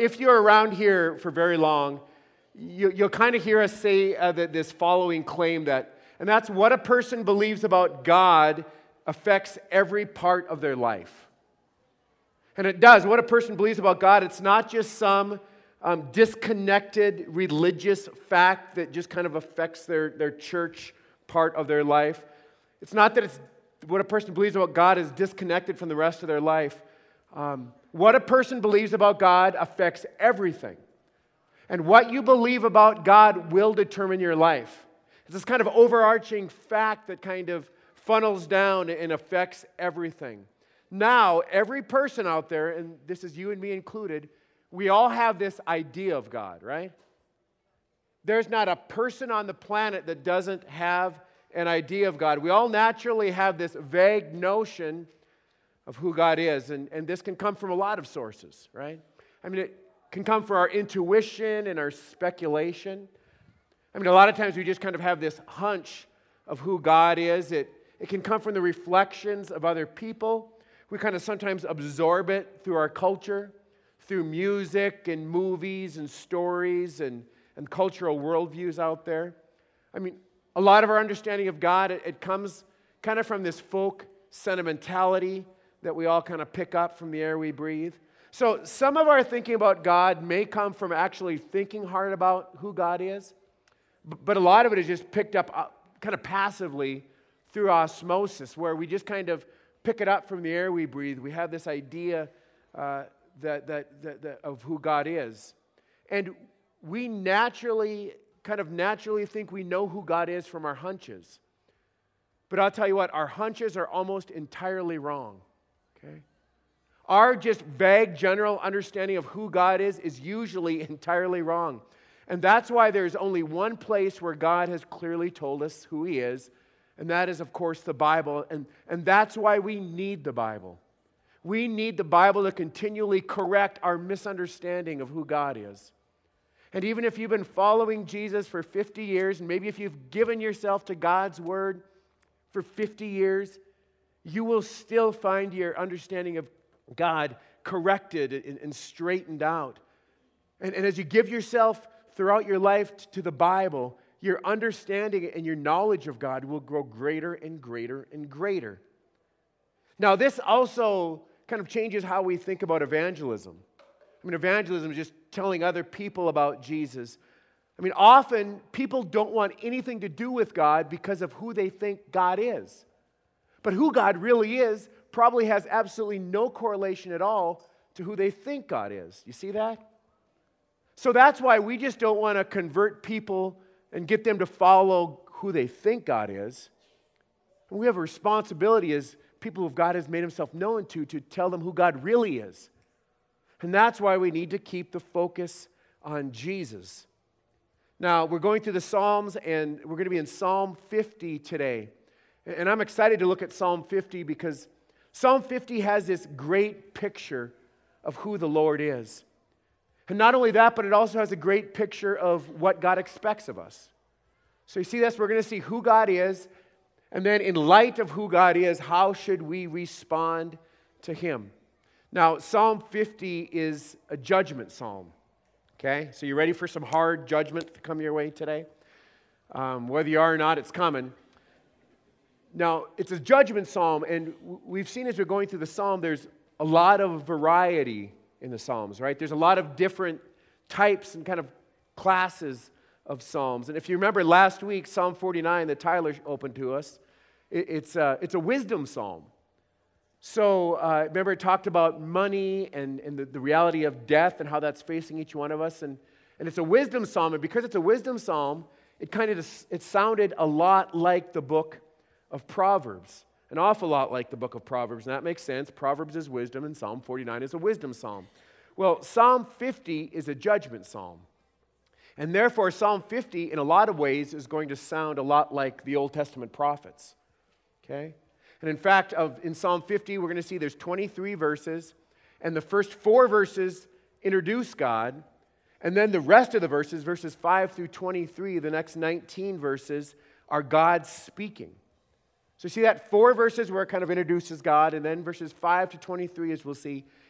if you're around here for very long, you'll kind of hear us say this following claim and that's what a person believes about God affects every part of their life. And it does. What a person believes about God, it's not just some disconnected religious fact that just kind of affects their church part of their life. It's not that it's what a person believes about God is disconnected from the rest of their life. What a person believes about God affects everything. And what you believe about God will determine your life. It's this kind of overarching fact that kind of funnels down and affects everything. Now, every person out there, and this is you and me included, we all have this idea of God, right? There's not a person on the planet that doesn't have an idea of God. We all naturally have this vague notion of who God is, and this can come from a lot of sources, right? I mean, it can come from our intuition and our speculation. I mean, a lot of times we just kind of have this hunch of who God is. It can come from the reflections of other people. We kind of sometimes absorb it through our culture, through music and movies and stories and cultural worldviews out there. I mean, a lot of our understanding of God, it comes kind of from this folk sentimentality that we all kind of pick up from the air we breathe. So some of our thinking about God may come from actually thinking hard about who God is, but a lot of it is just picked up kind of passively through osmosis, where we just kind of pick it up from the air we breathe. We have this idea that of who God is. And we naturally think we know who God is from our hunches. But I'll tell you what, our hunches are almost entirely wrong. Okay? Our just vague general understanding of who God is usually entirely wrong. And that's why there's only one place where God has clearly told us who He is, and that is, of course, the Bible. And that's why we need the Bible. We need the Bible to continually correct our misunderstanding of who God is. And even if you've been following Jesus for 50 years, and maybe if you've given yourself to God's Word for 50 years, you will still find your understanding of God corrected and straightened out. And as you give yourself throughout your life to the Bible, your understanding and your knowledge of God will grow greater and greater and greater. Now, this also kind of changes how we think about evangelism. I mean, evangelism is just telling other people about Jesus. I mean, often people don't want anything to do with God because of who they think God is. But who God really is probably has absolutely no correlation at all to who they think God is. You see that? So that's why we just don't want to convert people and get them to follow who they think God is. And we have a responsibility as people who God has made Himself known to tell them who God really is. And that's why we need to keep the focus on Jesus. Now, we're going through the Psalms, and we're going to be in Psalm 50 today. And I'm excited to look at Psalm 50 because Psalm 50 has this great picture of who the Lord is. And not only that, but it also has a great picture of what God expects of us. So you see this, we're going to see who God is, and then in light of who God is, how should we respond to Him? Now, Psalm 50 is a judgment psalm. Okay? So you ready for some hard judgment to come your way today? Whether you are or not, it's coming. Now, it's a judgment psalm, and we've seen as we're going through the psalm, there's a lot of variety in the Psalms, right? There's a lot of different types and kind of classes of Psalms. And if you remember last week, Psalm 49 that Tyler opened to us, it's a wisdom psalm. So remember it talked about money and the reality of death and how that's facing each one of us. And it's a wisdom psalm. And because it's a wisdom psalm, it sounded a lot like the book of Proverbs. An awful lot like the book of Proverbs, and that makes sense. Proverbs is wisdom, and Psalm 49 is a wisdom psalm. Well, Psalm 50 is a judgment psalm. And therefore, Psalm 50, in a lot of ways, is going to sound a lot like the Old Testament prophets. Okay? And in fact, in Psalm 50, we're going to see there's 23 verses, and the first 4 verses introduce God, and then the rest of the verses, verses 5 through 23, the next 19 verses, are God speaking. So you see that 4 verses where it kind of introduces God, and then verses 5 to 23, as we'll see,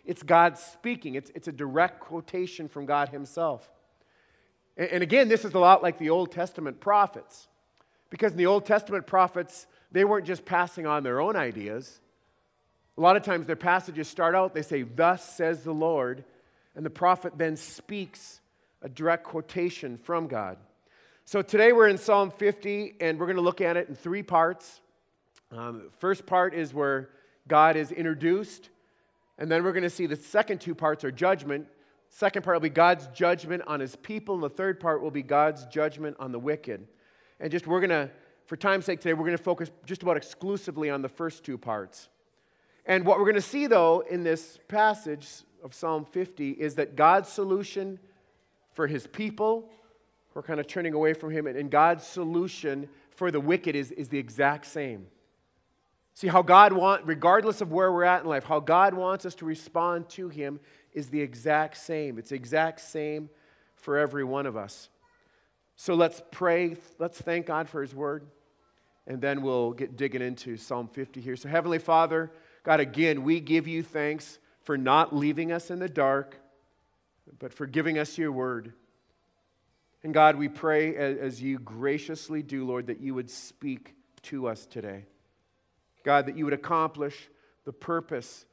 it's God speaking. It's a direct quotation from God himself. And again, this is a lot like the Old Testament prophets. Because in the Old Testament prophets, they weren't just passing on their own ideas. A lot of times their passages start out, they say, "Thus says the Lord," and the prophet then speaks a direct quotation from God. So today we're in Psalm 50, and we're going to look at it in three parts. The first part is where God is introduced, and then we're going to see the second two parts are judgment. Second part will be God's judgment on his people, and the third part will be God's judgment on the wicked. And we're going to, for time's sake today, we're going to focus just about exclusively on the first two parts. And what we're going to see, though, in this passage of Psalm 50 is that God's solution for his people who are kind of turning away from him, and God's solution for the wicked is the exact same. See, how God wants, regardless of where we're at in life, how God wants us to respond to him is the exact same. It's the exact same for every one of us. So let's pray. Let's thank God for his word, and then we'll get digging into Psalm 50 here. So Heavenly Father, God, again, we give you thanks for not leaving us in the dark, but for giving us your word. And God, we pray as you graciously do, Lord, that you would speak to us today. God, that you would accomplish the purpose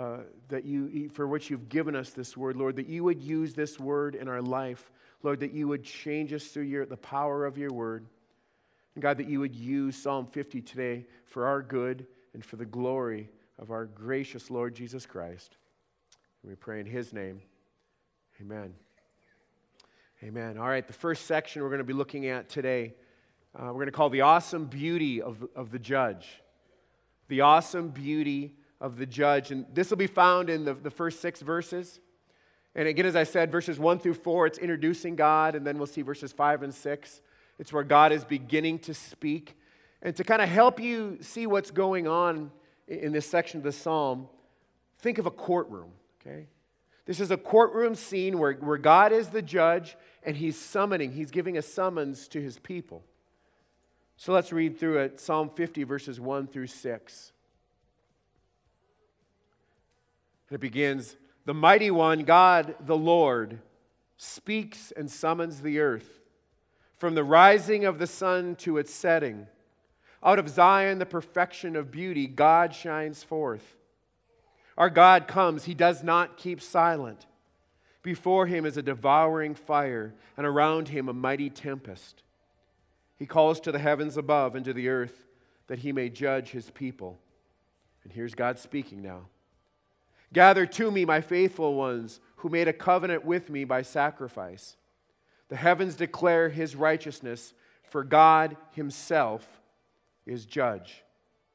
for which you've given us this word, Lord, that you would use this word in our life, Lord, that you would change us through the power of your word. And God, that you would use Psalm 50 today for our good and for the glory of our gracious Lord Jesus Christ. And we pray in his name. Amen. Amen. All right, the first section we're going to be looking at today, we're going to call the awesome beauty of the judge. The awesome beauty of the judge. And this will be found in the first 6 verses. And again, as I said, verses 1 through 4, it's introducing God. And then we'll see verses 5 and 6. It's where God is beginning to speak. And to kind of help you see what's going on in this section of the psalm, think of a courtroom, okay? This is a courtroom scene where God is the judge, and he's giving a summons to his people. So let's read through it, Psalm 50, verses 1 through 6. And it begins, "The mighty one, God the Lord, speaks and summons the earth. From the rising of the sun to its setting, out of Zion, the perfection of beauty, God shines forth. Our God comes, he does not keep silent. Before him is a devouring fire, and around him a mighty tempest. He calls to the heavens above and to the earth that he may judge his people." And here's God speaking now. "Gather to me, my faithful ones, who made a covenant with me by sacrifice. The heavens declare his righteousness, for God himself is judge."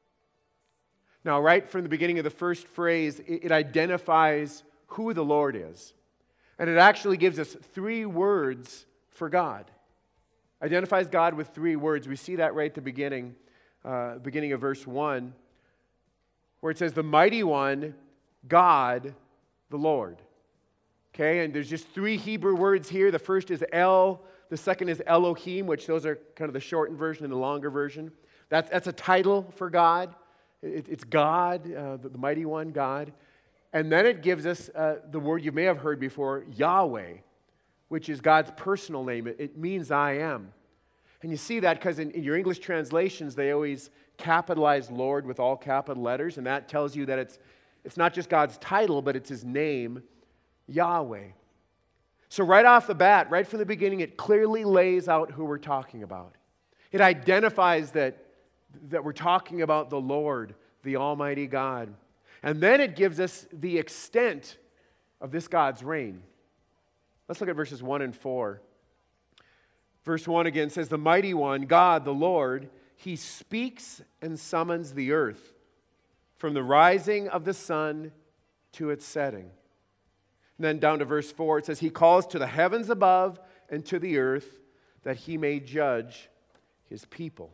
Now, right from the beginning of the first phrase, it identifies who the Lord is. And it actually gives us 3 words for God. Identifies God with 3 words. We see that right at the beginning of verse 1, where it says, "The mighty one, God, the Lord." Okay, and there's just 3 Hebrew words here. The first is El, the second is Elohim, which those are kind of the shortened version and the longer version. That's a title for God. It's God, the mighty one, God. And then it gives us the word you may have heard before, Yahweh, which is God's personal name. It means I am. And you see that because in your English translations, they always capitalize Lord with all capital letters, and that tells you that it's not just God's title, but it's his name, Yahweh. So right off the bat, right from the beginning, it clearly lays out who we're talking about. It identifies that we're talking about the Lord, the Almighty God. And then it gives us the extent of this God's reign. Let's look at verses 1 and 4. Verse 1 again says, "The mighty one, God, the Lord, he speaks and summons the earth from the rising of the sun to its setting." And then down to verse 4, it says, "He calls to the heavens above and to the earth that he may judge his people."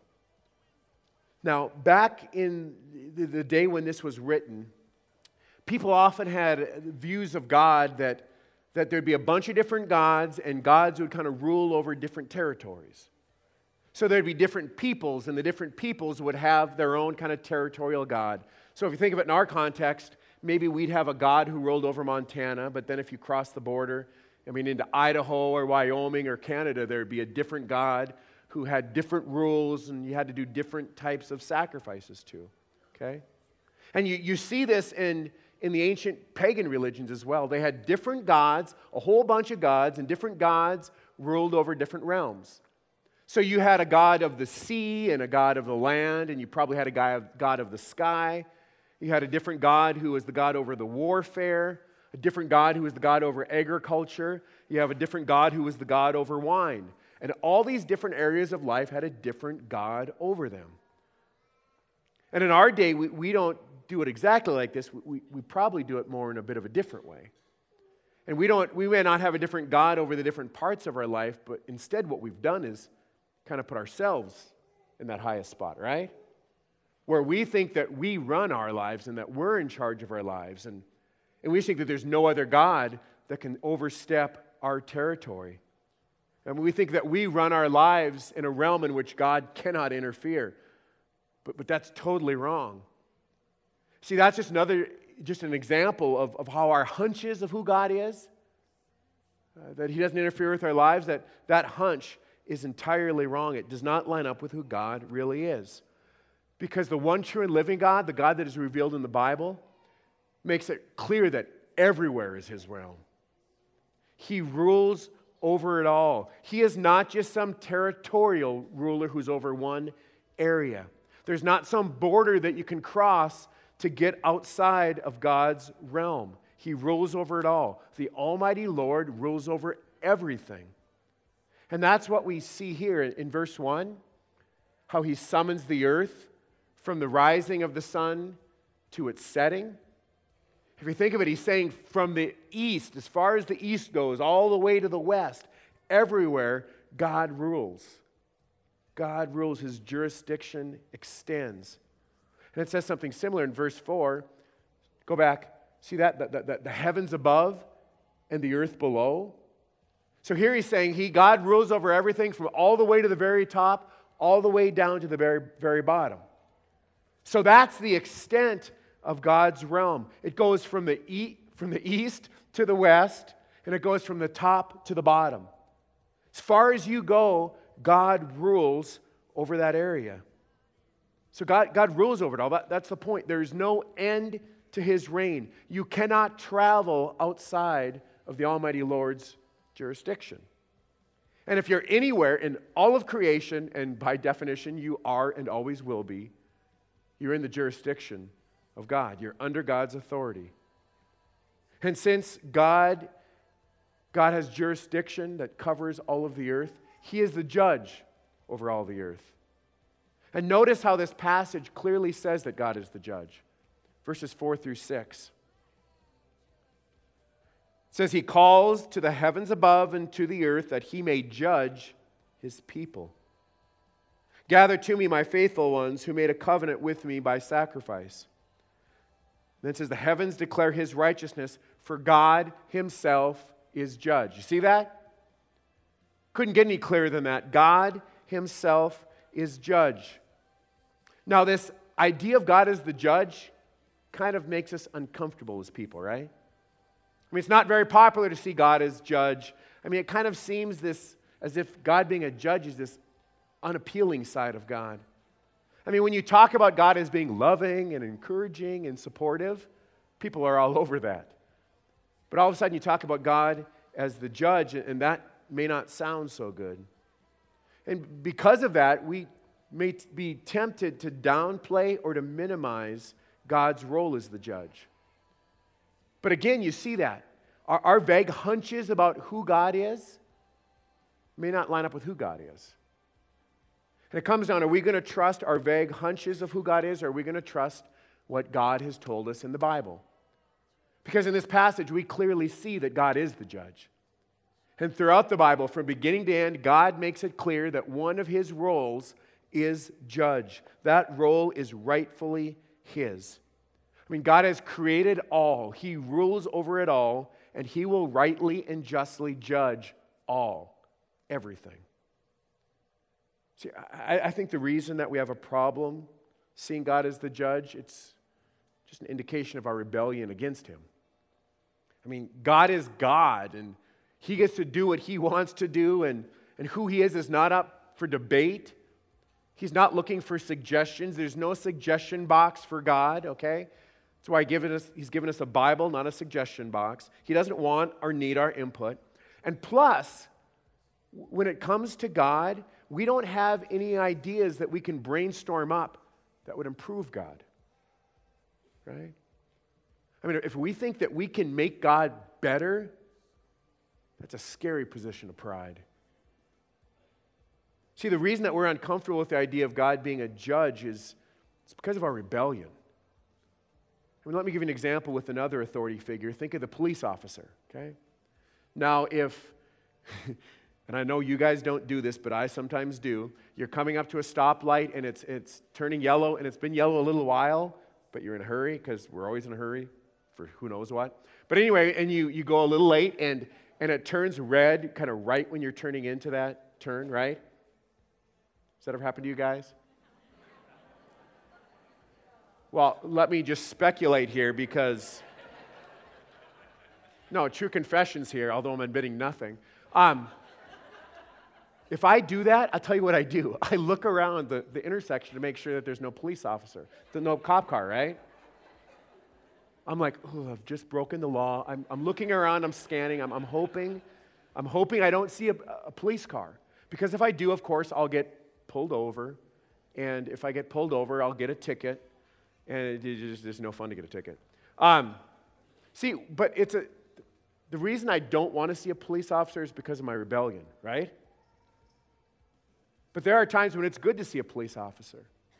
Now, back in the day when this was written, people often had views of God that there'd be a bunch of different gods, and gods would kind of rule over different territories. So there'd be different peoples, and the different peoples would have their own kind of territorial god. So if you think of it in our context, maybe we'd have a God who ruled over Montana, but then if you cross the border, into Idaho or Wyoming or Canada, there'd be a different God who had different rules and you had to do different types of sacrifices to, okay? And you see this in the ancient pagan religions as well. They had different gods, a whole bunch of gods, and different gods ruled over different realms. So you had a god of the sea and a god of the land, and you probably had a god of the sky. You had a different god who was the god over the warfare, a different god who was the god over agriculture. You have a different god who was the god over wine. And all these different areas of life had a different god over them. And in our day, we don't do it exactly like this. We probably do it more in a bit of a different way. And we may not have a different god over the different parts of our life, but instead what we've done is kind of put ourselves in that highest spot, right? Where we think that we run our lives and that we're in charge of our lives. And we think that there's no other God that can overstep our territory. And we think that we run our lives in a realm in which God cannot interfere. But that's totally wrong. See, that's just an example of how our hunches of who God is, that He doesn't interfere with our lives, that hunch is entirely wrong. It does not line up with who God really is. Because the one true and living God, the God that is revealed in the Bible, makes it clear that everywhere is His realm. He rules over it all. He is not just some territorial ruler who's over one area. There's not some border that you can cross to get outside of God's realm. He rules over it all. The Almighty Lord rules over everything. And that's what we see here in verse 1, how He summons the earth from the rising of the sun to its setting. If you think of it, He's saying from the east, as far as the east goes, all the way to the west, everywhere, God rules. God rules. His jurisdiction extends. And it says something similar in verse 4. Go back. See that? The heavens above and the earth below. So here He's saying God rules over everything from all the way to the very top, all the way down to the very, very bottom. So that's the extent of God's realm. It goes from the east to the west, and it goes from the top to the bottom. As far as you go, God rules over that area. So God rules over it all. That's the point. There's no end to His reign. You cannot travel outside of the Almighty Lord's jurisdiction. And if you're anywhere in all of creation, and by definition you are and always will be, you're in the jurisdiction of God. You're under God's authority. And since God has jurisdiction that covers all of the earth, He is the judge over all the earth. And notice how this passage clearly says that God is the judge. Verses 4 through 6. It says, He calls to the heavens above and to the earth that He may judge His people. Gather to me my faithful ones who made a covenant with me by sacrifice. Then it says, the heavens declare His righteousness, for God Himself is judge. You see that? Couldn't get any clearer than that. God Himself is judge. Now, this idea of God as the judge kind of makes us uncomfortable as people, right? It's not very popular to see God as judge. It kind of seems as if God being a judge is this unappealing side of God. When you talk about God as being loving and encouraging and supportive, people are all over that. But all of a sudden you talk about God as the judge, and that may not sound so good. And because of that, we may be tempted to downplay or to minimize God's role as the judge. But again, you see that. Our vague hunches about who God is may not line up with who God is. And it comes down, are we going to trust our vague hunches of who God is, or are we going to trust what God has told us in the Bible? Because in this passage, we clearly see that God is the judge. And throughout the Bible, from beginning to end, God makes it clear that one of His roles is judge. That role is rightfully His. God has created all. He rules over it all, and He will rightly and justly judge all, everything. See, I think the reason that we have a problem seeing God as the judge, just an indication of our rebellion against him. I mean, God is God, and he gets to do what he wants to do, and who he is not up for debate. He's not looking for suggestions. There's no suggestion box for God, okay? That's why he's given us a Bible, not a suggestion box. He doesn't want or need our input. And plus, when it comes to God, we don't have any ideas that we can brainstorm up that would improve God, right? I mean, if we think that we can make God better, that's a scary position of pride. See, the reason that we're uncomfortable with the idea of God being a judge is it's because of our rebellion. I mean, let me give you an example with another authority figure. Think of the police officer, okay? Now, if, and I know you guys don't do this, but I sometimes do, you're coming up to a stoplight and it's turning yellow, and it's been yellow a little while, but you're in a hurry because we're always in a hurry for who knows what. But anyway, and you go a little late, and it turns red kind of right when you're turning into that turn, right? Has that ever happened to you guys? Well, let me just speculate here because, no, true confessions here, although I'm admitting nothing. If I do that, I'll tell you what I do. I look around the intersection to make sure that there's no police officer, no cop car, right? I'm like, oh, I've just broken the law. I'm looking around, I'm scanning, I'm hoping I don't see a police car. Because if I do, of course, I'll get pulled over, and if I get pulled over, I'll get a ticket, and it's just no fun to get a ticket. See, but the reason I don't want to see a police officer is because of my rebellion, right? But there are times when it's good to see a police officer.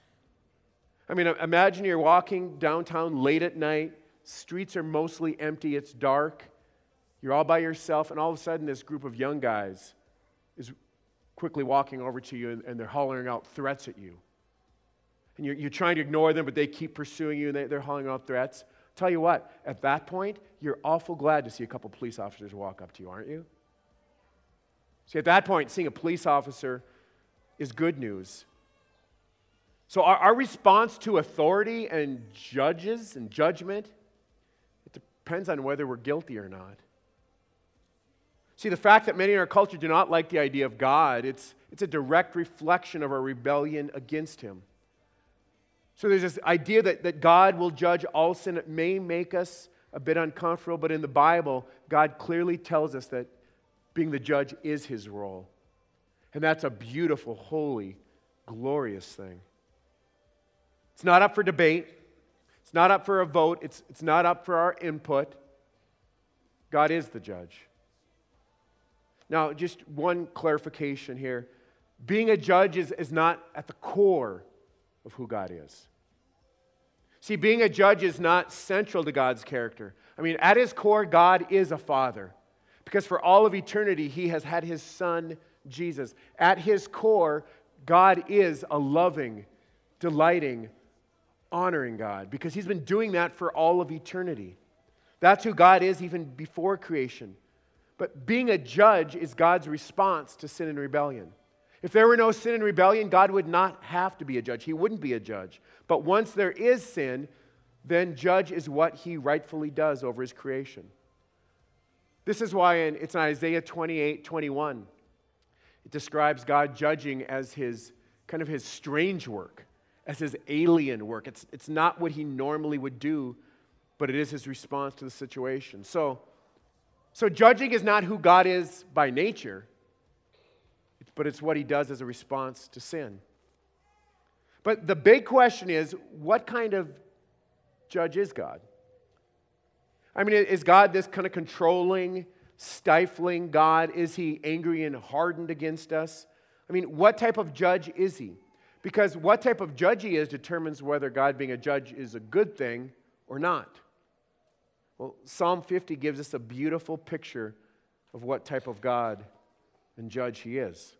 I mean, imagine you're walking downtown late at night, streets are mostly empty, it's dark, you're all by yourself, and all of a sudden this group of young guys is quickly walking over to you, and they're hollering out threats at you. And you're trying to ignore them, but they keep pursuing you, and they're hollering out threats. Tell you what, at that point, you're awful glad to see a couple police officers walk up to you, aren't you? See, at that point, seeing a police officer is good news. So our response to authority and judges and judgment, it depends on whether we're guilty or not. See, the fact that many in our culture do not like the idea of God, it's a direct reflection of our rebellion against him. So there's this idea that God will judge all sin. It may make us a bit uncomfortable, but in the Bible, God clearly tells us that being the judge is his role. And that's a beautiful, holy, glorious thing. It's not up for debate. It's not up for a vote. It's not up for our input. God is the judge. Now, just one clarification here. Being a judge is not at the core of who God is. See, being a judge is not central to God's character. I mean, at his core, God is a father. Because for all of eternity, he has had his son, Jesus. At his core, God is a loving, delighting, honoring God. Because he's been doing that for all of eternity. That's who God is even before creation. But being a judge is God's response to sin and rebellion. If there were no sin and rebellion, God would not have to be a judge. He wouldn't be a judge. But once there is sin, then judge is what he rightfully does over his creation. This is why it's in Isaiah 28:21. It describes God judging as his kind of his strange work, as his alien work. It's not what he normally would do, but it is his response to the situation. So judging is not who God is by nature, but it's what he does as a response to sin. But the big question is, what kind of judge is God? I mean, is God this kind of controlling, stifling God? Is he angry and hardened against us? I mean, what type of judge is he? Because what type of judge he is determines whether God being a judge is a good thing or not. Well, Psalm 50 gives us a beautiful picture of what type of God and judge he is.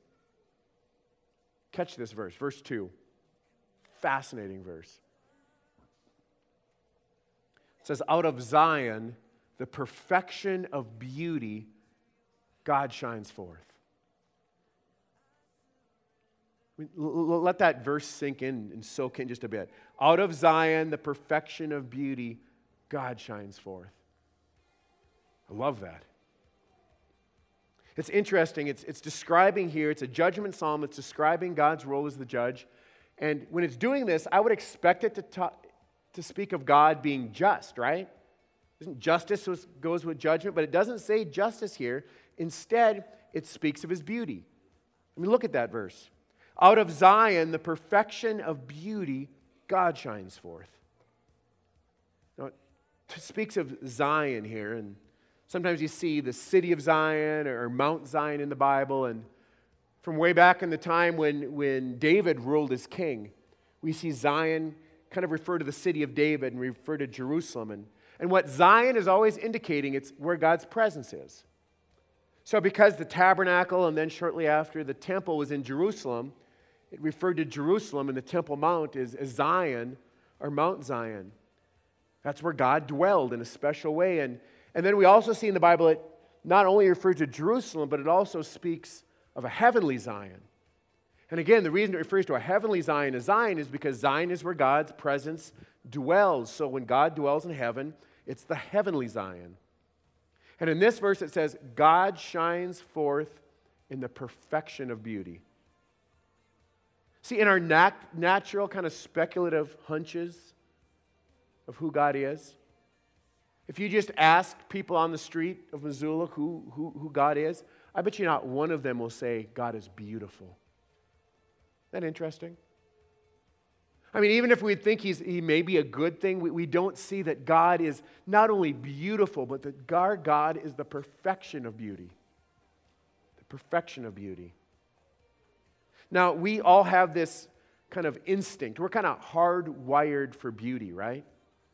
Catch this verse, verse 2. Fascinating verse. It says, out of Zion, the perfection of beauty, God shines forth. Let that verse sink in and soak in just a bit. Out of Zion, the perfection of beauty, God shines forth. I love that. It's interesting. It's describing here, it's a judgment psalm. It's describing God's role as the judge. And when it's doing this, I would expect it to speak of God being just, right? Isn't justice goes with judgment? But it doesn't say justice here. Instead, it speaks of his beauty. I mean, look at that verse. Out of Zion, the perfection of beauty, God shines forth. Now, it speaks of Zion here, and sometimes you see the city of Zion or Mount Zion in the Bible, and from way back in the time when David ruled as king, we see Zion kind of refer to the city of David and refer to Jerusalem. And what Zion is always indicating, it's where God's presence is. So because the tabernacle and then shortly after the temple was in Jerusalem, it referred to Jerusalem, and the Temple Mount is Zion or Mount Zion. That's where God dwelled in a special way. And then we also see in the Bible it not only refers to Jerusalem, but it also speaks of a heavenly Zion. And again, the reason it refers to a heavenly Zion as Zion is because Zion is where God's presence dwells. So when God dwells in heaven, it's the heavenly Zion. And in this verse it says, God shines forth in the perfection of beauty. See, in our natural kind of speculative hunches of who God is, if you just ask people on the street of Missoula who God is, I bet you not one of them will say, God is beautiful. Isn't that interesting? I mean, even if we think he may be a good thing, we don't see that God is not only beautiful, but that our God is the perfection of beauty. The perfection of beauty. Now, we all have this kind of instinct. We're kind of hardwired for beauty, right?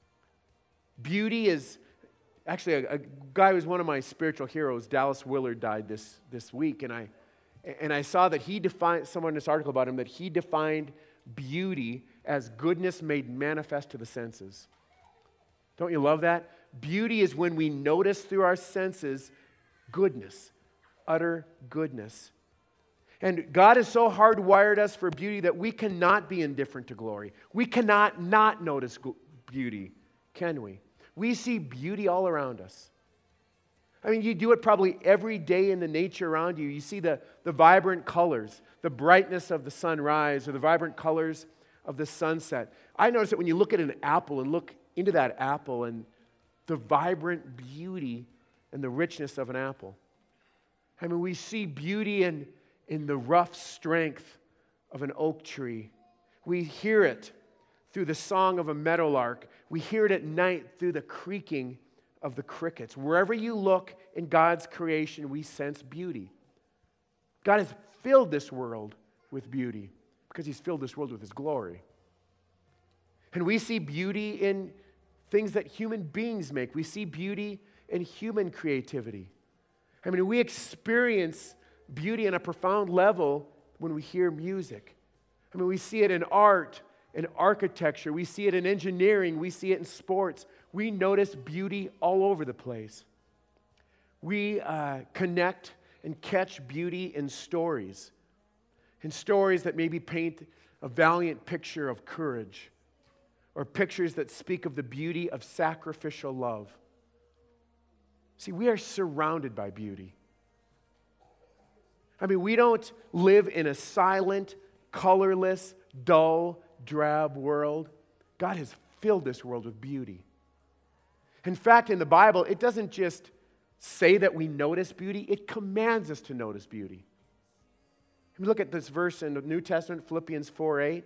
Beauty is, actually, a guy who was one of my spiritual heroes, Dallas Willard, died this week, and I saw that he defined, somewhere in this article about him, that he defined beauty as goodness made manifest to the senses. Don't you love that? Beauty is when we notice through our senses goodness, utter goodness. And God has so hardwired us for beauty that we cannot be indifferent to glory. We cannot not notice beauty, can we? We see beauty all around us. I mean, you do it probably every day in the nature around you. You see the vibrant colors, the brightness of the sunrise, or the vibrant colors of the sunset. I notice that when you look at an apple and look into that apple and the vibrant beauty and the richness of an apple. I mean, we see beauty in the rough strength of an oak tree. We hear it through the song of a meadowlark. We hear it at night through the creaking of the crickets. Wherever you look in God's creation, we sense beauty. God has filled this world with beauty because He's filled this world with His glory. And we see beauty in things that human beings make. We see beauty in human creativity. I mean, we experience beauty on a profound level when we hear music. I mean, we see it in art, in architecture. We see it in engineering. We see it in sports. We notice beauty all over the place. We connect and catch beauty in stories that maybe paint a valiant picture of courage, or pictures that speak of the beauty of sacrificial love. See, we are surrounded by beauty. I mean, we don't live in a silent, colorless, dull, drab world. God has filled this world with beauty. In fact, in the Bible, it doesn't just say that we notice beauty, it commands us to notice beauty. Look at this verse in the New Testament, Philippians 4:8.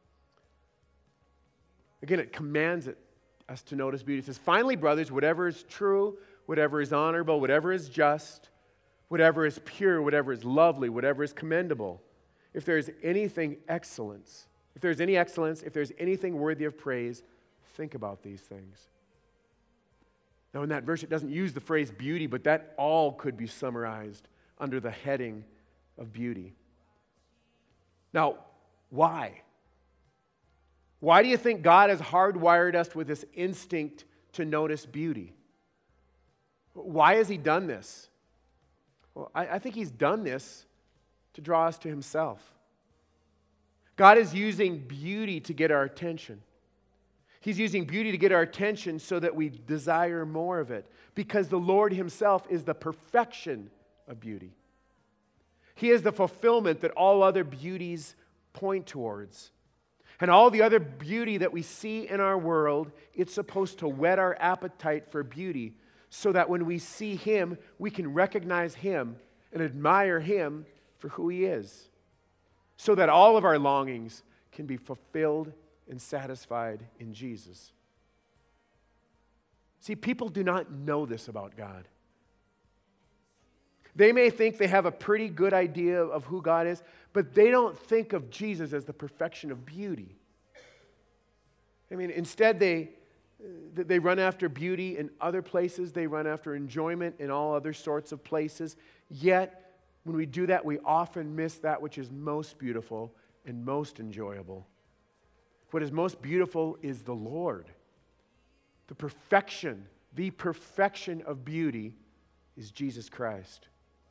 Again, it commands us to notice beauty. It says, finally, brothers, whatever is true, whatever is honorable, whatever is just, whatever is pure, whatever is lovely, whatever is commendable, if there is anything excellence, if there's any excellence, if there's anything worthy of praise, think about these things. Now, in that verse, it doesn't use the phrase beauty, but that all could be summarized under the heading of beauty. Now, why? Why do you think God has hardwired us with this instinct to notice beauty? Why has He done this? Well, I think He's done this to draw us to Himself. God is using beauty to get our attention. He's using beauty to get our attention so that we desire more of it, because the Lord himself is the perfection of beauty. He is the fulfillment that all other beauties point towards. And all the other beauty that we see in our world, it's supposed to whet our appetite for beauty so that when we see him, we can recognize him and admire him for who he is, so that all of our longings can be fulfilled and satisfied in Jesus. See, people do not know this about God. They may think they have a pretty good idea of who God is, but they don't think of Jesus as the perfection of beauty. I mean, instead they run after beauty in other places. They run after enjoyment in all other sorts of places. Yet, when we do that, we often miss that which is most beautiful and most enjoyable. What is most beautiful is the Lord. The perfection of beauty is Jesus Christ.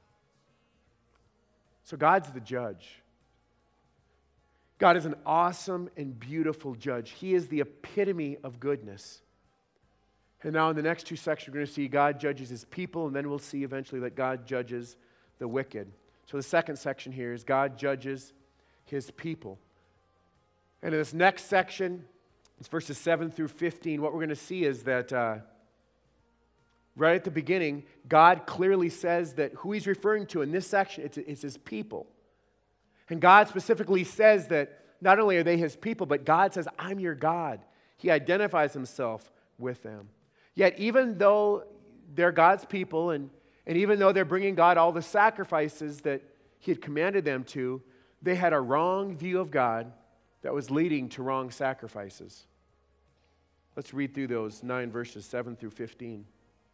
So God's the judge. God is an awesome and beautiful judge. He is the epitome of goodness. And now in the next two sections, we're going to see God judges his people, and then we'll see eventually that God judges the wicked. So the second section here is God judges his people. And in this next section, it's verses 7 through 15, what we're going to see is that right at the beginning, God clearly says that who he's referring to in this section, it's his people. And God specifically says that not only are they his people, but God says, I'm your God. He identifies himself with them. Yet even though they're God's people, and even though they're bringing God all the sacrifices that he had commanded them to, they had a wrong view of God that was leading to wrong sacrifices. Let's read through those 9 verses, 7 through 15.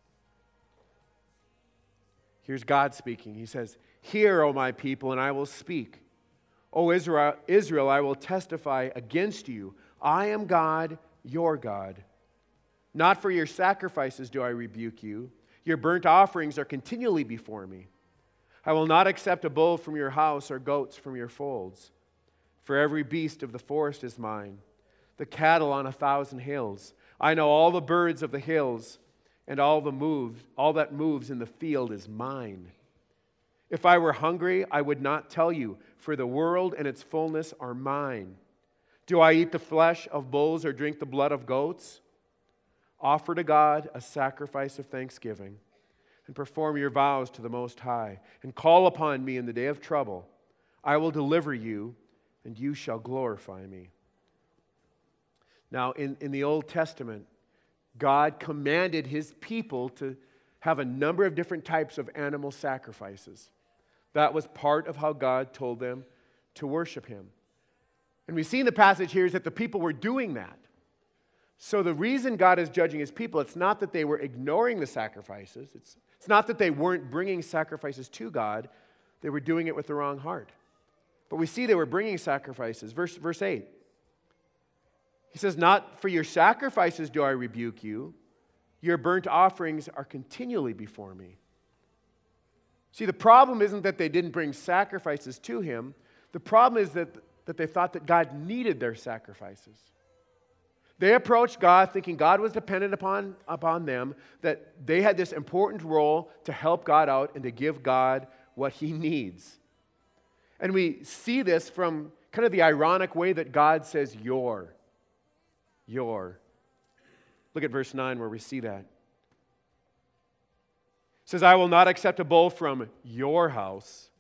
Here's God speaking. He says, Hear, O my people, and I will speak. O Israel, I will testify against you. I am God, your God. Not for your sacrifices do I rebuke you. Your burnt offerings are continually before me. I will not accept a bull from your house or goats from your folds. For every beast of the forest is mine, the cattle on 1,000 hills. I know all the birds of the hills, and all that moves in the field is mine. If I were hungry, I would not tell you, for the world and its fullness are mine. Do I eat the flesh of bulls or drink the blood of goats? Offer to God a sacrifice of thanksgiving, and perform your vows to the Most High, and call upon me in the day of trouble. I will deliver you, and you shall glorify me. Now, in the Old Testament, God commanded his people to have a number of different types of animal sacrifices. That was part of how God told them to worship him. And we see in the passage here is that the people were doing that. So the reason God is judging his people, it's not that they were ignoring the sacrifices. It's not that they weren't bringing sacrifices to God. They were doing it with the wrong heart. But we see they were bringing sacrifices. Verse 8. He says, Not for your sacrifices do I rebuke you. Your burnt offerings are continually before me. See, the problem isn't that they didn't bring sacrifices to him. The problem is that they thought that God needed their sacrifices. They approached God thinking God was dependent upon them, that they had this important role to help God out and to give God what he needs. And we see this from kind of the ironic way that God says, your. Look at verse 9 where we see that. It says, I will not accept a bull from your house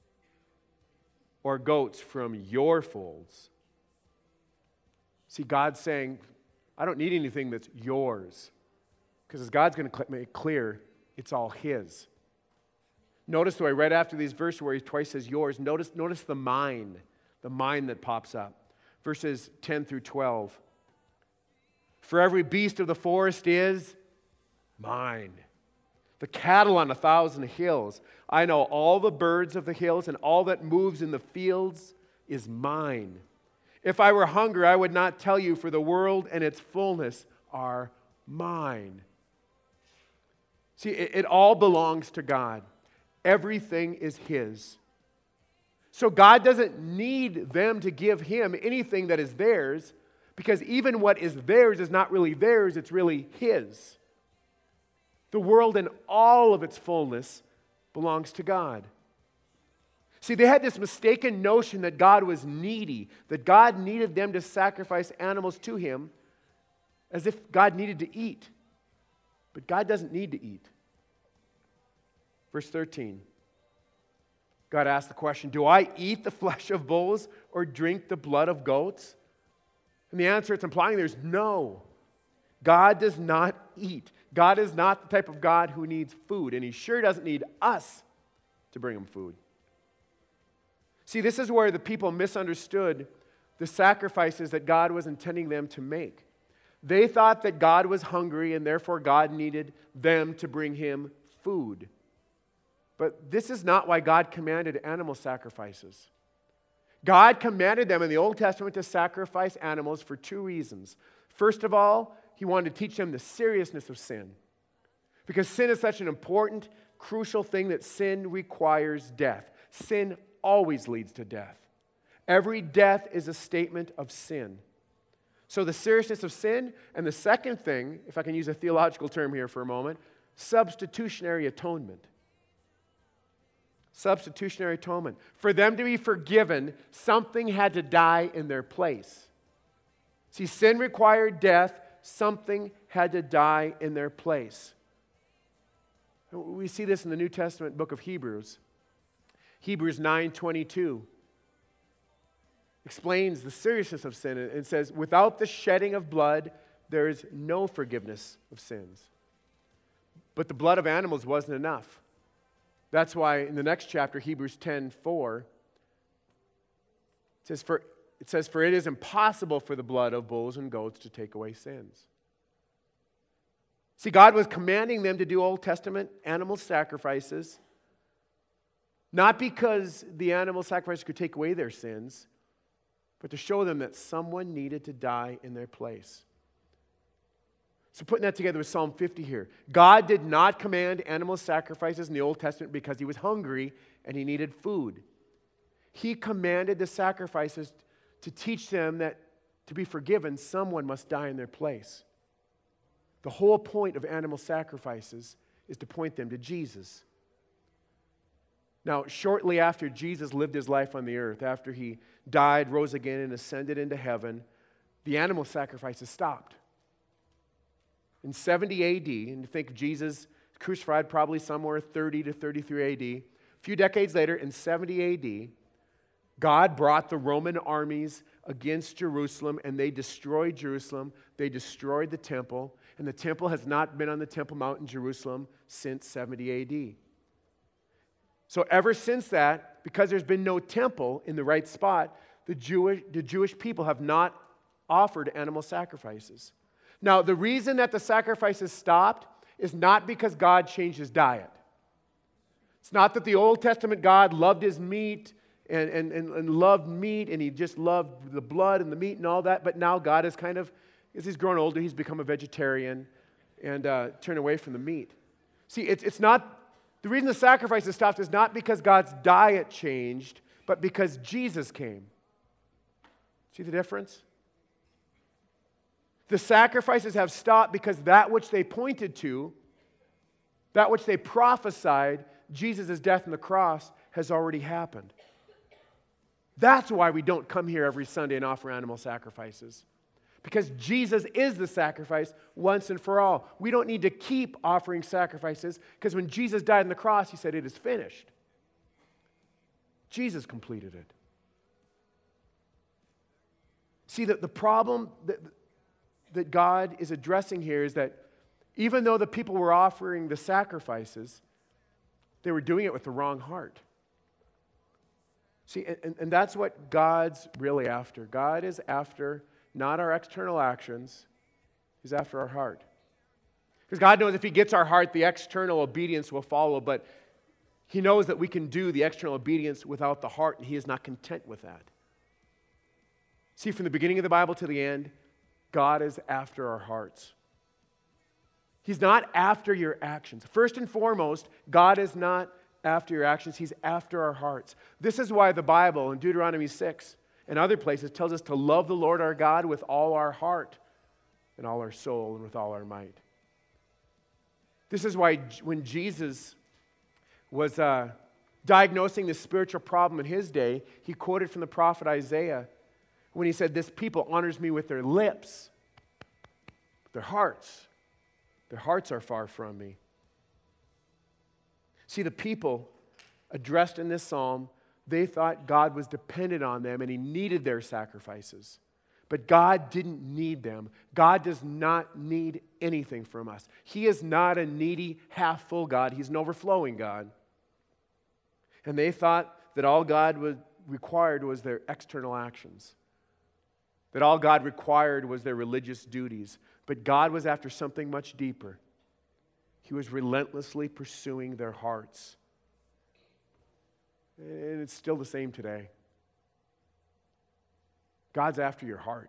or goats from your folds. See, God's saying, I don't need anything that's yours. Because as God's going to make clear, it's all his. Notice the way right after these verses where he twice says yours, notice the mine that pops up. Verses 10 through 12. For every beast of the forest is mine. The cattle on 1,000 hills. I know all the birds of the hills, and all that moves in the fields is mine. If I were hungry, I would not tell you, for the world and its fullness are mine. See, it all belongs to God. Everything is his. So God doesn't need them to give him anything that is theirs, because even what is theirs is not really theirs, it's really his. The world in all of its fullness belongs to God. See, they had this mistaken notion that God was needy, that God needed them to sacrifice animals to him as if God needed to eat. But God doesn't need to eat. Verse 13. God asked the question, do I eat the flesh of bulls or drink the blood of goats? And the answer it's implying there is no. God does not eat. God is not the type of God who needs food, and he sure doesn't need us to bring him food. See, this is where the people misunderstood the sacrifices that God was intending them to make. They thought that God was hungry, and therefore God needed them to bring him food. But this is not why God commanded animal sacrifices. God commanded them in the Old Testament to sacrifice animals for two reasons. First of all, he wanted to teach them the seriousness of sin. Because sin is such an important, crucial thing that sin requires death. Sin always leads to death. Every death is a statement of sin. So the seriousness of sin, and the second thing, if I can use a theological term here for a moment, substitutionary atonement. Substitutionary atonement. For them to be forgiven, something had to die in their place. See, sin required death. Something had to die in their place. We see this in the New Testament book of Hebrews. Hebrews 9:22 explains the seriousness of sin. It says, without the shedding of blood, there is no forgiveness of sins. But the blood of animals wasn't enough. That's why in the next chapter, Hebrews 10:4, it says, for it is impossible for the blood of bulls and goats to take away sins. See, God was commanding them to do Old Testament animal sacrifices, not because the animal sacrifice could take away their sins, but to show them that someone needed to die in their place. So putting that together with Psalm 50 here. God did not command animal sacrifices in the Old Testament because he was hungry and he needed food. He commanded the sacrifices to teach them that to be forgiven, someone must die in their place. The whole point of animal sacrifices is to point them to Jesus. Now, shortly after Jesus lived his life on the earth, after he died, rose again, and ascended into heaven, the animal sacrifices stopped. In 70 A.D., and you think of Jesus crucified probably somewhere 30 to 33 A.D., a few decades later, in 70 A.D., God brought the Roman armies against Jerusalem, and they destroyed Jerusalem. They destroyed the temple, and the temple has not been on the Temple Mount in Jerusalem since 70 A.D. So ever since that, because there's been no temple in the right spot, the Jewish people have not offered animal sacrifices. Now, the reason that the sacrifices stopped is not because God changed his diet. It's not that the Old Testament God loved his meat and loved meat, and he just loved the blood and the meat and all that, but now God is kind of, as he's grown older, he's become a vegetarian and turned away from the meat. See, it's not, the reason the sacrifices stopped is not because God's diet changed, but because Jesus came. See the difference? The sacrifices have stopped because that which they pointed to, that which they prophesied, Jesus' death on the cross, has already happened. That's why we don't come here every Sunday and offer animal sacrifices. Because Jesus is the sacrifice once and for all. We don't need to keep offering sacrifices because when Jesus died on the cross, he said, it is finished. Jesus completed it. See, the problem that God is addressing here is that even though the people were offering the sacrifices, they were doing it with the wrong heart. See, and that's what God's really after. God is after not our external actions, he's after our heart. Because God knows if he gets our heart, the external obedience will follow, but he knows that we can do the external obedience without the heart, and he is not content with that. See, from the beginning of the Bible to the end, God is after our hearts. He's not after your actions. First and foremost, God is not after your actions. He's after our hearts. This is why the Bible in Deuteronomy 6 and other places tells us to love the Lord our God with all our heart and all our soul and with all our might. This is why when Jesus was diagnosing the spiritual problem in his day, he quoted from the prophet Isaiah when he said, "This people honors me with their lips, but their hearts are far from me." See, the people addressed in this psalm, they thought God was dependent on them and he needed their sacrifices. But God didn't need them. God does not need anything from us. He is not a needy, half-full God. He's an overflowing God. And they thought that all God required was their external actions, that all God required was their religious duties. But God was after something much deeper. He was relentlessly pursuing their hearts. And it's still the same today. God's after your heart.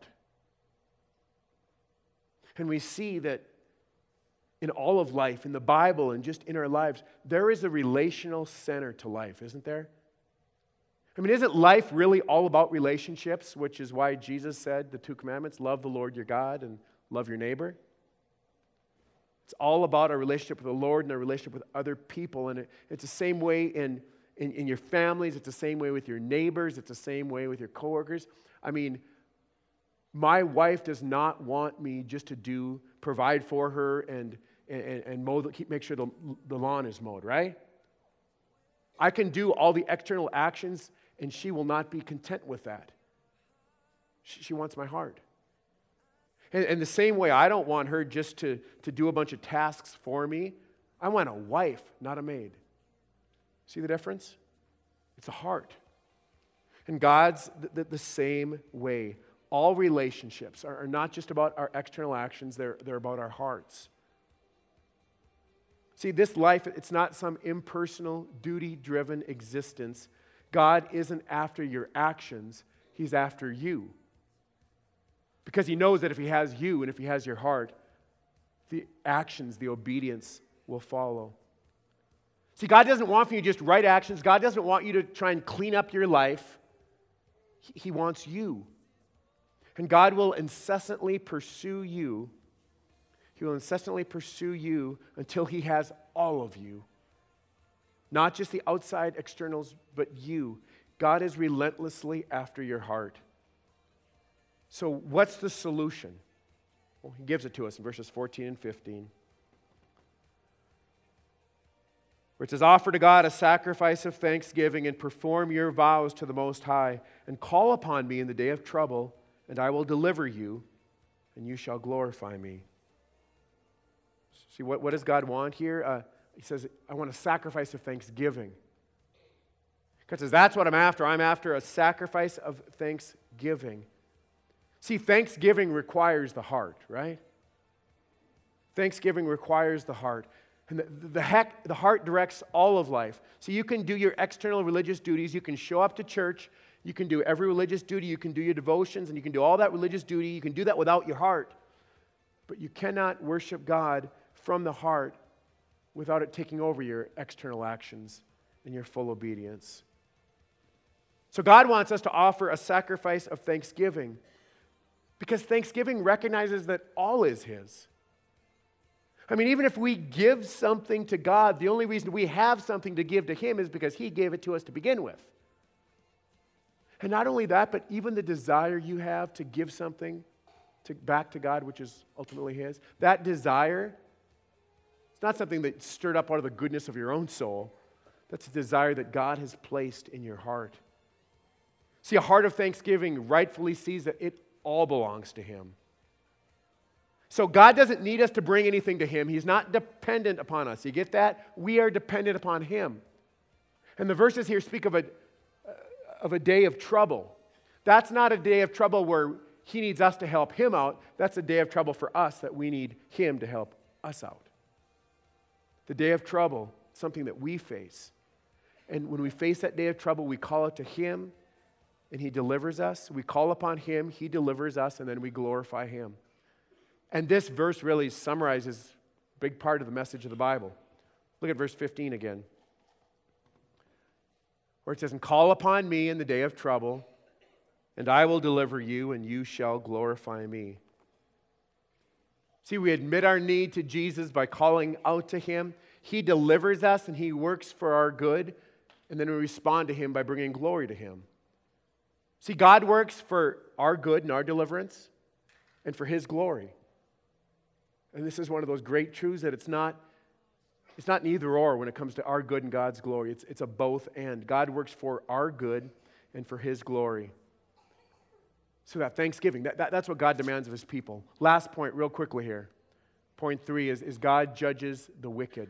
And we see that in all of life, in the Bible and just in our lives, there is a relational center to life, isn't there? I mean, isn't life really all about relationships, which is why Jesus said the 2 commandments, love the Lord your God and love your neighbor? It's all about our relationship with the Lord and our relationship with other people. And it's the same way in your families. It's the same way with your neighbors. It's the same way with your coworkers. I mean, my wife does not want me just to provide for her and make sure the lawn is mowed, right? I can do all the external actions, and she will not be content with that. She wants my heart. And the same way, I don't want her just to do a bunch of tasks for me. I want a wife, not a maid. See the difference? It's a heart. And God's the same way. All relationships are not just about our external actions, they're about our hearts. See, this life, it's not some impersonal, duty-driven existence. God isn't after your actions, He's after you. Because He knows that if He has you and if He has your heart, the actions, the obedience will follow. See, God doesn't want from you just right actions. God doesn't want you to try and clean up your life. He wants you. And God will incessantly pursue you. He will incessantly pursue you until He has all of you. Not just the outside externals, but you. God is relentlessly after your heart. So what's the solution? Well, He gives it to us in verses 14 and 15. Where it says, offer to God a sacrifice of thanksgiving and perform your vows to the Most High and call upon me in the day of trouble, and I will deliver you, and you shall glorify me. See, what does God want here? He says, I want a sacrifice of thanksgiving. God says, that's what I'm after. I'm after a sacrifice of thanksgiving. See, thanksgiving requires the heart, right? Thanksgiving requires the heart. And the heart directs all of life. So you can do your external religious duties. You can show up to church. You can do every religious duty. You can do your devotions, and you can do all that religious duty. You can do that without your heart. But you cannot worship God from the heart without it taking over your external actions and your full obedience. So God wants us to offer a sacrifice of thanksgiving because thanksgiving recognizes that all is His. I mean, even if we give something to God, the only reason we have something to give to Him is because He gave it to us to begin with. And not only that, but even the desire you have to give something back to God, which is ultimately His, that desire, it's not something that's stirred up out of the goodness of your own soul. That's a desire that God has placed in your heart. See, a heart of thanksgiving rightfully sees that it all belongs to Him. So God doesn't need us to bring anything to Him. He's not dependent upon us. You get that? We are dependent upon Him. And the verses here speak of a day of trouble. That's not a day of trouble where He needs us to help Him out. That's a day of trouble for us that we need Him to help us out. The day of trouble, something that we face. And when we face that day of trouble, we call it to Him, and He delivers us. We call upon Him, He delivers us, and then we glorify Him. And this verse really summarizes a big part of the message of the Bible. Look at verse 15 again. where it says, and call upon me in the day of trouble, and I will deliver you, and you shall glorify me. See, we admit our need to Jesus by calling out to him. He delivers us, and he works for our good, and then we respond to him by bringing glory to him. See, God works for our good and our deliverance, and for his glory. And this is one of those great truths that it's not an either or when it comes to our good and God's glory. It's a both and. God works for our good and for his glory. So that thanksgiving, that's what God demands of his people. Last point, real quickly here. Point 3 is God judges the wicked.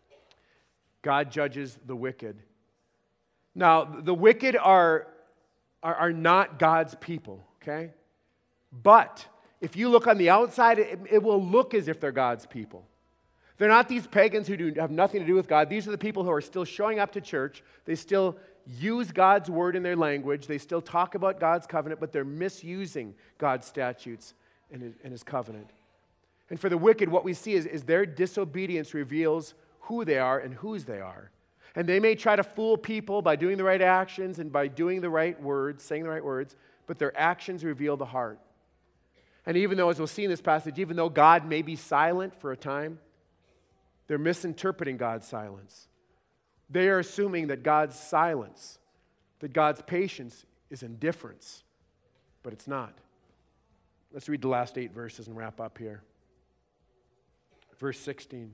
God judges the wicked. Now, the wicked are not God's people, okay? But if you look on the outside, it will look as if they're God's people. They're not these pagans who have nothing to do with God. These are the people who are still showing up to church. They still use God's word in their language. They still talk about God's covenant, but they're misusing God's statutes and his covenant. And for the wicked, what we see is their disobedience reveals who they are and whose they are. And they may try to fool people by doing the right actions and by doing the right words, saying the right words, but their actions reveal the heart. And even though, as we'll see in this passage, even though God may be silent for a time, they're misinterpreting God's silence. They are assuming that God's silence, that God's patience is indifference, but it's not. Let's read the last 8 verses and wrap up here. Verse 16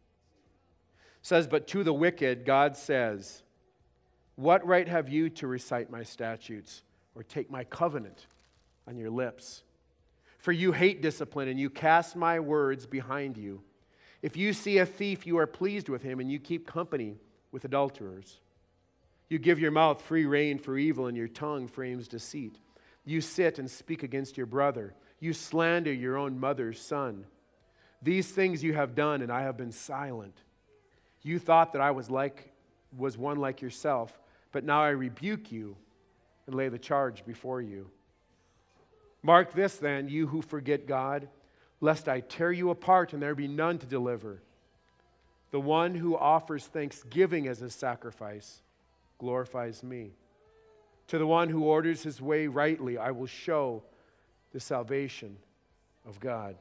says, but to the wicked, God says, what right have you to recite my statutes or take my covenant on your lips? For you hate discipline and you cast my words behind you. If you see a thief, you are pleased with him, and you keep company with adulterers. You give your mouth free rein for evil, and your tongue frames deceit. You sit and speak against your brother. You slander your own mother's son. These things you have done, and I have been silent. You thought that I was one like yourself, but now I rebuke you and lay the charge before you. Mark this then, you who forget God, lest I tear you apart and there be none to deliver. The one who offers thanksgiving as a sacrifice glorifies me. To the one who orders his way rightly, I will show the salvation of God.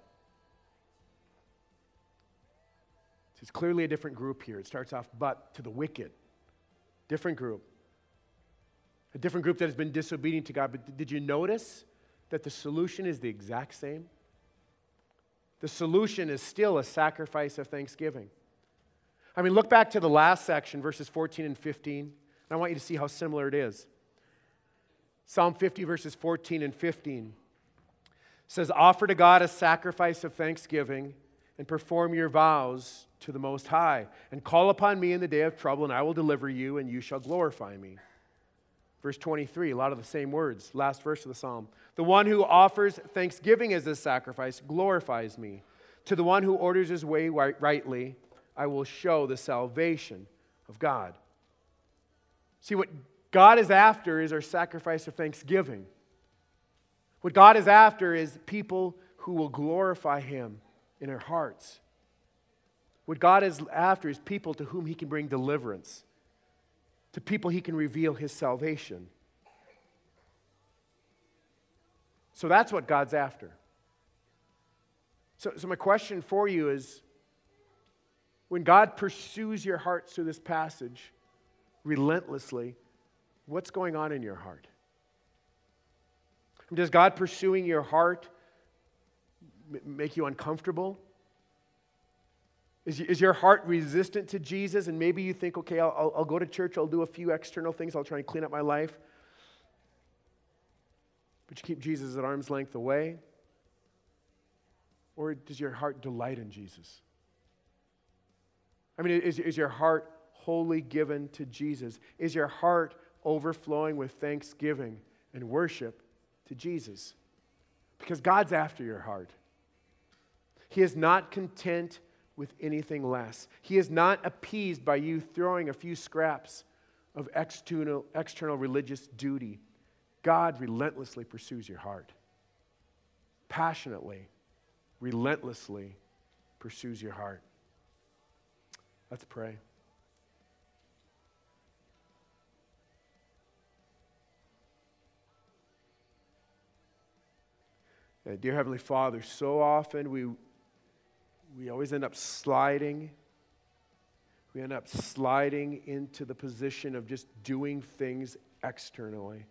It's clearly a different group here. It starts off, but to the wicked. Different group. A different group that has been disobedient to God. But did you notice that the solution is the exact same? The solution is still a sacrifice of thanksgiving. I mean, look back to the last section, verses 14 and 15, and I want you to see how similar it is. Psalm 50, verses 14 and 15 says, offer to God a sacrifice of thanksgiving and perform your vows to the Most High, and call upon me in the day of trouble, and I will deliver you, and you shall glorify me. Verse 23, a lot of the same words, last verse of the psalm. The one who offers thanksgiving as a sacrifice glorifies me. To the one who orders his way rightly, I will show the salvation of God. See, what God is after is our sacrifice of thanksgiving. What God is after is people who will glorify him in their hearts. What God is after is people to whom he can bring deliverance, to people he can reveal his salvation. So that's what God's after. So my question for you is, when God pursues your heart through this passage relentlessly, what's going on in your heart? Does God pursuing your heart make you uncomfortable? Is your heart resistant to Jesus? And maybe you think, okay, I'll go to church, I'll do a few external things, I'll try and clean up my life. But you keep Jesus at arm's length away? Or does your heart delight in Jesus? I mean, is your heart wholly given to Jesus? Is your heart overflowing with thanksgiving and worship to Jesus? Because God's after your heart. He is not content with anything less. He is not appeased by you throwing a few scraps of external religious duty. God relentlessly pursues your heart. Passionately, relentlessly pursues your heart. Let's pray. Dear Heavenly Father, so often we always end up sliding. We end up sliding into the position of just doing things externally.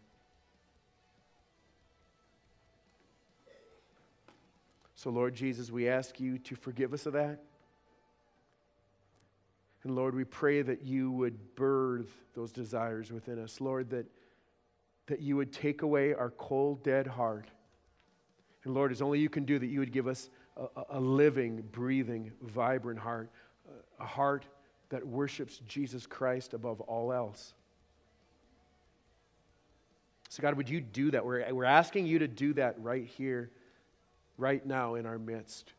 So, Lord Jesus, we ask you to forgive us of that. And Lord, we pray that you would birth those desires within us. Lord, that you would take away our cold, dead heart. And Lord, as only you can do, that you would give us a living, breathing, vibrant heart, a heart that worships Jesus Christ above all else. So God, would you do that? We're asking you to do that right here, right now in our midst.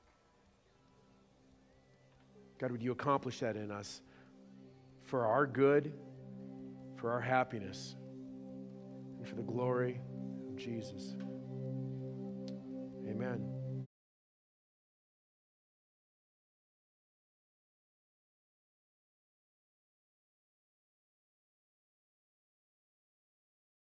God, would you accomplish that in us for our good, for our happiness, and for the glory of Jesus. Amen.